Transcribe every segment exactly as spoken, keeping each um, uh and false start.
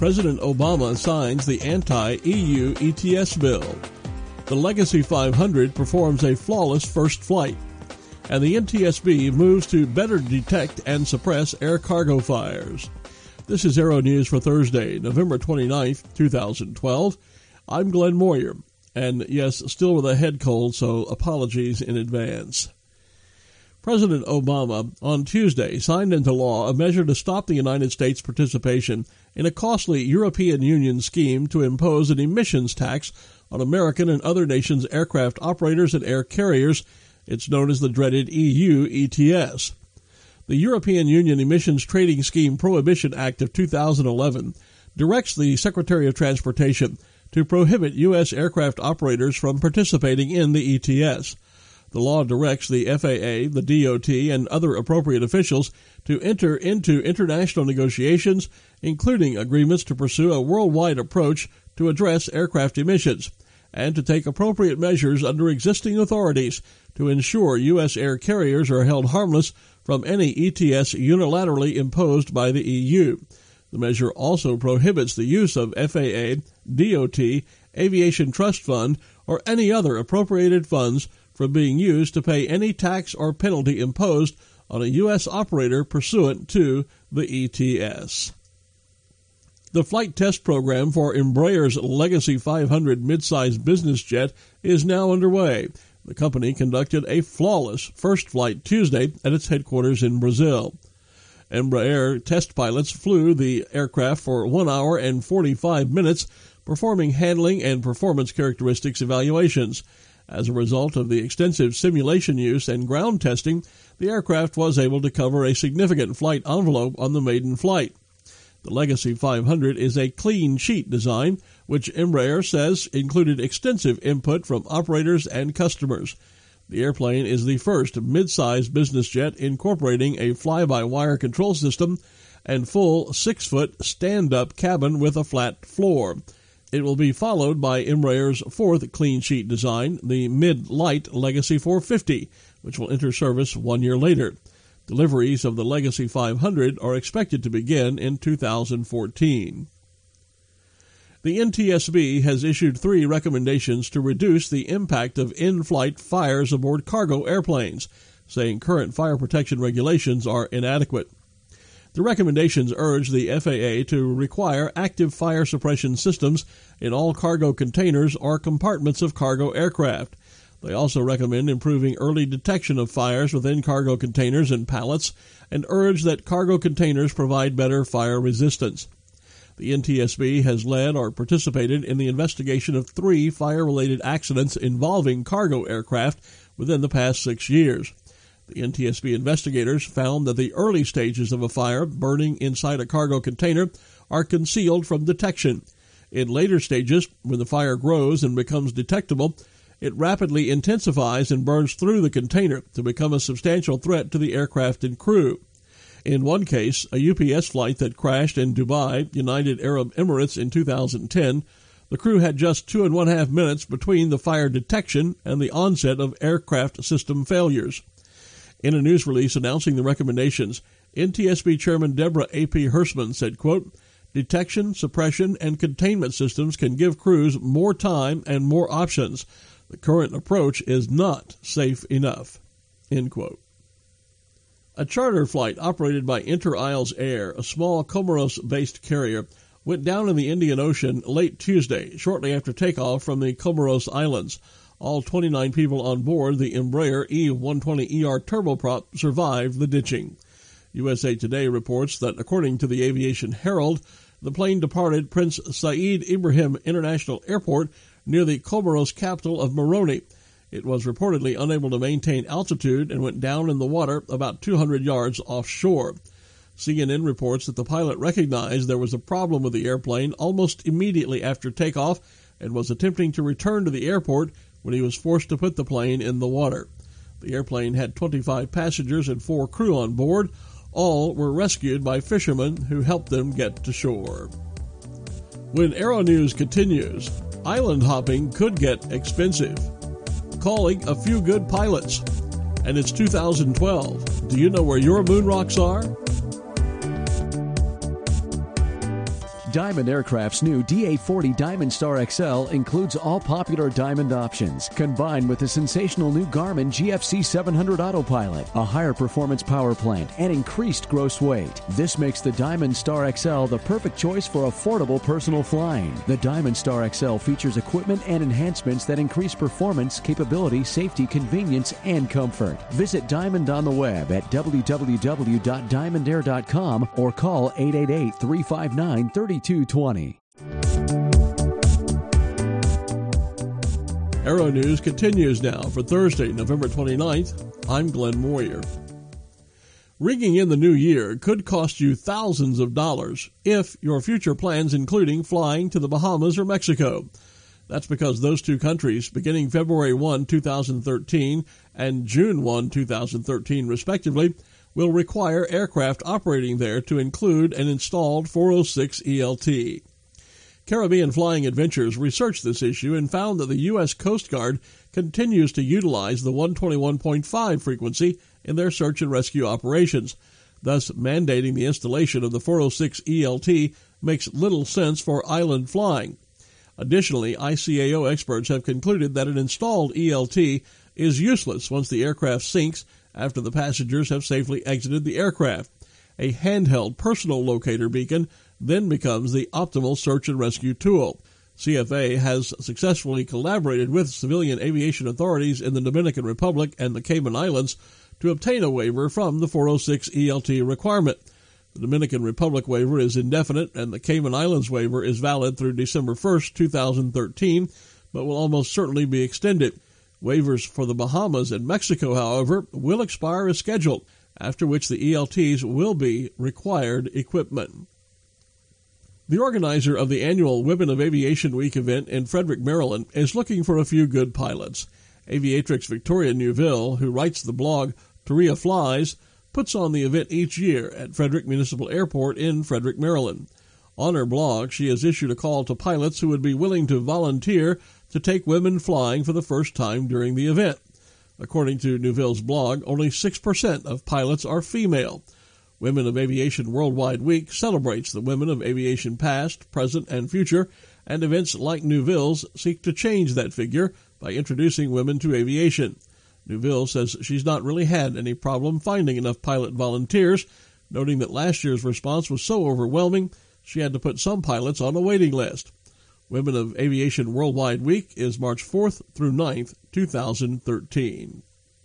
President Obama signs the anti-E U E T S bill. The Legacy five hundred performs a flawless first flight. And the N T S B moves to better detect and suppress air cargo fires. This is Aero News for Thursday, November twenty-ninth, twenty twelve. I'm Glenn Moyer, and yes, still with a head cold, so apologies in advance. President Obama on Tuesday signed into law a measure to stop the United States' participation in a costly European Union scheme to impose an emissions tax on American and other nations' aircraft operators and air carriers. It's known as the dreaded E U E T S. The European Union Emissions Trading Scheme Prohibition Act of two thousand eleven directs the Secretary of Transportation to prohibit U S aircraft operators from participating in the E T S. The law directs the F A A, the D O T, and other appropriate officials to enter into international negotiations, including agreements to pursue a worldwide approach to address aircraft emissions, and to take appropriate measures under existing authorities to ensure U S air carriers are held harmless from any E T S unilaterally imposed by the E U. The measure also prohibits the use of F A A, D O T, Aviation Trust Fund, or any other appropriated funds from being used to pay any tax or penalty imposed on a U S operator pursuant to the E T S. The flight test program for Embraer's Legacy five hundred midsize business jet is now underway. The company conducted a flawless first flight Tuesday at its headquarters in Brazil. Embraer test pilots flew the aircraft for one hour and forty-five minutes, performing handling and performance characteristics evaluations. As a result of the extensive simulation use and ground testing, the aircraft was able to cover a significant flight envelope on the maiden flight. The Legacy five hundred is a clean sheet design, which Embraer says included extensive input from operators and customers. The airplane is the first mid-sized business jet incorporating a fly-by-wire control system and full six-foot stand-up cabin with a flat floor. It will be followed by Embraer's fourth clean sheet design, the mid-light Legacy four fifty, which will enter service one year later. Deliveries of the Legacy five hundred are expected to begin in two thousand fourteen. The N T S B has issued three recommendations to reduce the impact of in-flight fires aboard cargo airplanes, saying current fire protection regulations are inadequate. The recommendations urge the F A A to require active fire suppression systems in all cargo containers or compartments of cargo aircraft. They also recommend improving early detection of fires within cargo containers and pallets, and urge that cargo containers provide better fire resistance. The N T S B has led or participated in the investigation of three fire-related accidents involving cargo aircraft within the past six years. The N T S B investigators found that the early stages of a fire burning inside a cargo container are concealed from detection. In later stages, when the fire grows and becomes detectable, it rapidly intensifies and burns through the container to become a substantial threat to the aircraft and crew. In one case, a U P S flight that crashed in Dubai, United Arab Emirates, in two thousand ten, the crew had just two and one half minutes between the fire detection and the onset of aircraft system failures. In a news release announcing the recommendations, N T S B Chairman Deborah A P Hersman said, quote, "Detection, suppression, and containment systems can give crews more time and more options. The current approach is not safe enough." End quote. A charter flight operated by Inter Isles Air, a small Comoros-based carrier, went down in the Indian Ocean late Tuesday, shortly after takeoff from the Comoros Islands. All twenty-nine people on board the Embraer E one twenty E R turboprop survived the ditching. U S A Today reports that, according to the Aviation Herald, the plane departed Prince Said Ibrahim International Airport near the Comoros capital of Moroni. It was reportedly unable to maintain altitude and went down in the water about two hundred yards offshore. C N N reports that the pilot recognized there was a problem with the airplane almost immediately after takeoff and was attempting to return to the airport when he was forced to put the plane in the water. The airplane had twenty-five passengers and four crew on board. All were rescued by fishermen who helped them get to shore. When Aero News continues, island hopping could get expensive. Calling a few good pilots. And it's two thousand twelve. Do you know where your moon rocks are? Diamond Aircraft's new D A forty Diamond Star X L includes all popular Diamond options, combined with the sensational new Garmin G F C seven hundred Autopilot, a higher performance power plant, and increased gross weight. This makes the Diamond Star X L the perfect choice for affordable personal flying. The Diamond Star X L features equipment and enhancements that increase performance, capability, safety, convenience, and comfort. Visit Diamond on the web at w w w dot diamond air dot com or call eight eight eight, three five nine, three two two zero. Aero News continues now for Thursday, November twenty-ninth. I'm Glenn Moyer. Ringing in the new year could cost you thousands of dollars if your future plans including flying to the Bahamas or Mexico. That's because those two countries, beginning February first, two thousand thirteen and June first, two thousand thirteen respectively, will require aircraft operating there to include an installed four oh six E L T. Caribbean Flying Adventures researched this issue and found that the U S Coast Guard continues to utilize the one twenty-one point five frequency in their search and rescue operations. Thus, mandating the installation of the four oh six E L T makes little sense for island flying. Additionally, I C A O experts have concluded that an installed E L T is useless once the aircraft sinks after the passengers have safely exited the aircraft. A handheld personal locator beacon then becomes the optimal search and rescue tool. C F A has successfully collaborated with civilian aviation authorities in the Dominican Republic and the Cayman Islands to obtain a waiver from the four oh six E L T requirement. The Dominican Republic waiver is indefinite, and the Cayman Islands waiver is valid through December first, two thousand thirteen, but will almost certainly be extended. Waivers for the Bahamas and Mexico, however, will expire as scheduled, after which the E L Ts will be required equipment. The organizer of the annual Women of Aviation Week event in Frederick, Maryland, is looking for a few good pilots. Aviatrix Victoria Neuville, who writes the blog Taria Flies, puts on the event each year at Frederick Municipal Airport in Frederick, Maryland. On her blog, she has issued a call to pilots who would be willing to volunteer to take women flying for the first time during the event. According to Neuville's blog, only six percent of pilots are female. Women of Aviation Worldwide Week celebrates the women of aviation past, present, and future, and events like Neuville's seek to change that figure by introducing women to aviation. Neuville says she's not really had any problem finding enough pilot volunteers, noting that last year's response was so overwhelming she had to put some pilots on a waiting list. Women of Aviation Worldwide Week is March fourth through ninth, two thousand thirteen.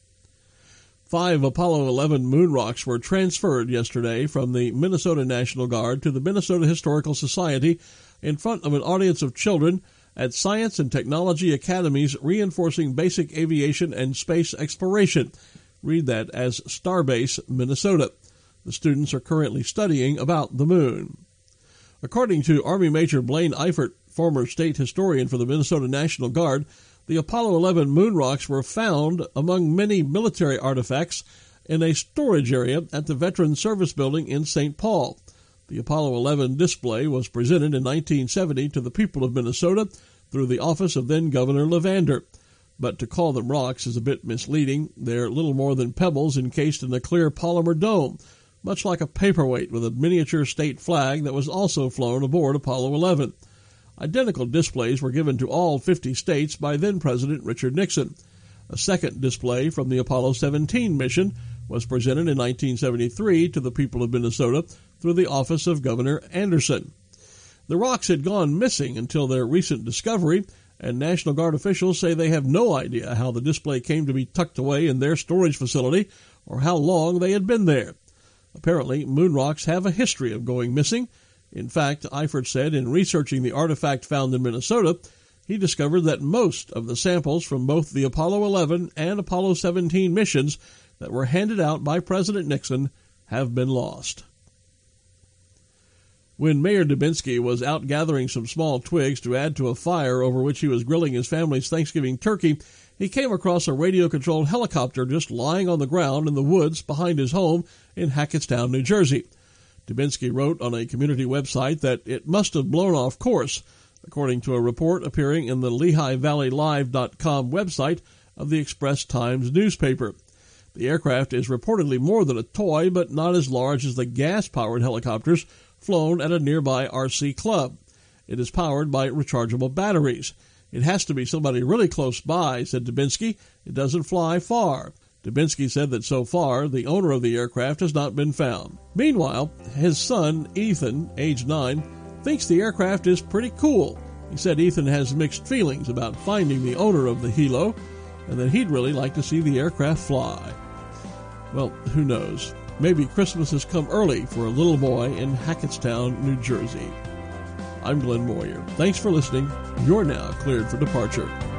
Five Apollo eleven moon rocks were transferred yesterday from the Minnesota National Guard to the Minnesota Historical Society in front of an audience of children at Science and Technology Academies Reinforcing Basic Aviation and Space Exploration. Read that as Starbase, Minnesota. The students are currently studying about the moon. According to Army Major Blaine Eifert, former state historian for the Minnesota National Guard, the Apollo eleven moon rocks were found among many military artifacts in a storage area at the Veterans Service Building in Saint Paul. The Apollo eleven display was presented in nineteen seventy to the people of Minnesota through the office of then-Governor Levander. But to call them rocks is a bit misleading. They're little more than pebbles encased in a clear polymer dome, much like a paperweight with a miniature state flag that was also flown aboard Apollo eleven. Identical displays were given to all fifty states by then-President Richard Nixon. A second display from the Apollo seventeen mission was presented in nineteen seventy-three to the people of Minnesota through the office of Governor Anderson. The rocks had gone missing until their recent discovery, and National Guard officials say they have no idea how the display came to be tucked away in their storage facility or how long they had been there. Apparently, moon rocks have a history of going missing. In fact, Eifert said in researching the artifact found in Minnesota, he discovered that most of the samples from both the Apollo eleven and Apollo seventeen missions that were handed out by President Nixon have been lost. When Mayor Dubinsky was out gathering some small twigs to add to a fire over which he was grilling his family's Thanksgiving turkey, he came across a radio-controlled helicopter just lying on the ground in the woods behind his home in Hackettstown, New Jersey. Dubinsky wrote on a community website that it must have blown off course, according to a report appearing in the Lehigh Valley Live dot com website of the Express-Times newspaper. The aircraft is reportedly more than a toy, but not as large as the gas-powered helicopters flown at a nearby R C club. It is powered by rechargeable batteries. It has to be somebody really close by, said Dubinsky. It doesn't fly far. Dubinsky said that so far, the owner of the aircraft has not been found. Meanwhile, his son, Ethan, age nine, thinks the aircraft is pretty cool. He said Ethan has mixed feelings about finding the owner of the Hilo, and that he'd really like to see the aircraft fly. Well, who knows? Maybe Christmas has come early for a little boy in Hackettstown, New Jersey. I'm Glenn Moyer. Thanks for listening. You're now cleared for departure.